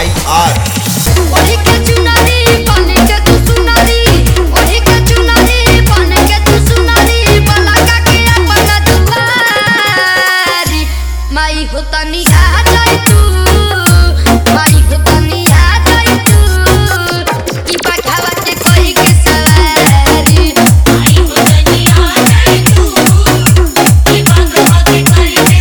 KIR। ओढ़ी के चुनरी बन के तू सुनरी, ओढ़ी के चुनरी बन के तू सुनरी, बलका के अपना दुआरी। माई हो तनी आ जाई तू, माई हो तनी आ जाई तू, ई बघावा के कोई के सवारी। माई हो तनी आ जाई तू, ई बघावा के कोई के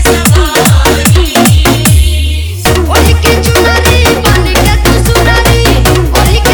सवारी। ओढ़ी के चुनरी बन के तू सुनरी, ओढ़ी के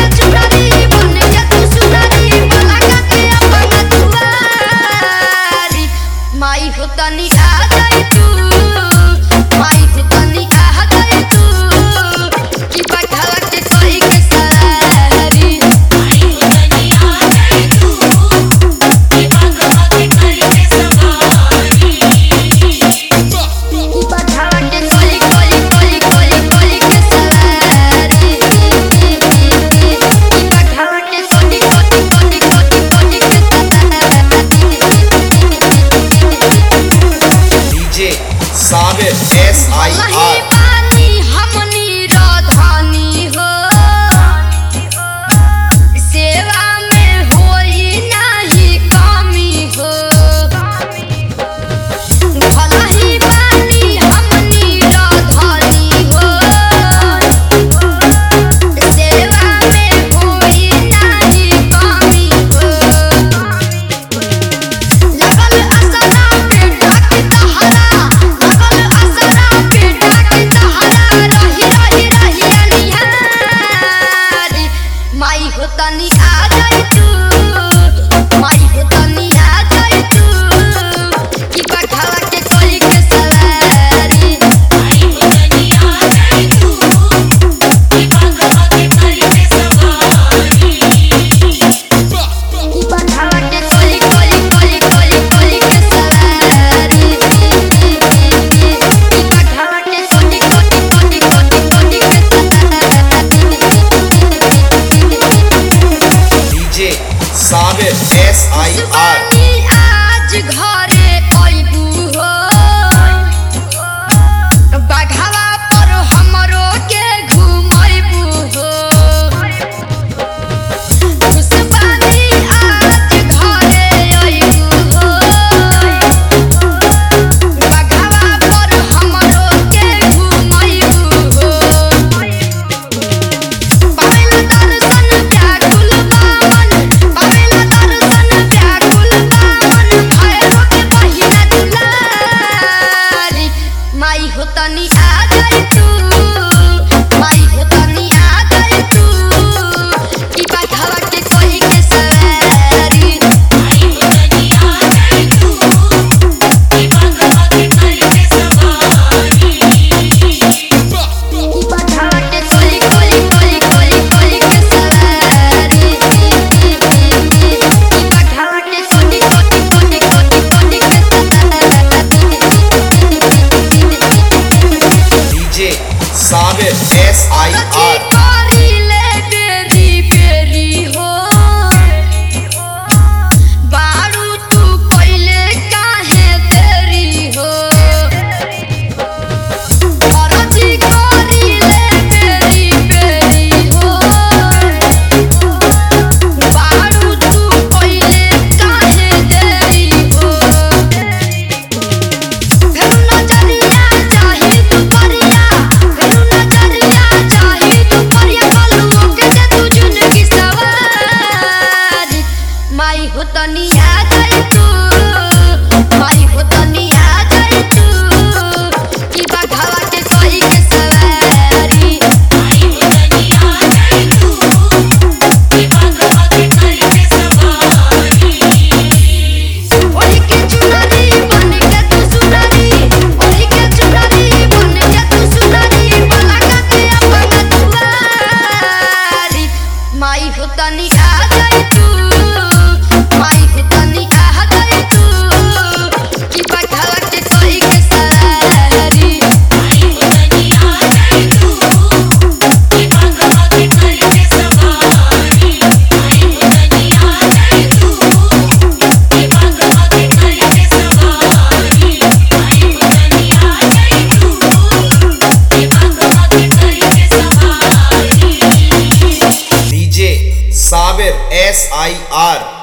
साबिर SIR।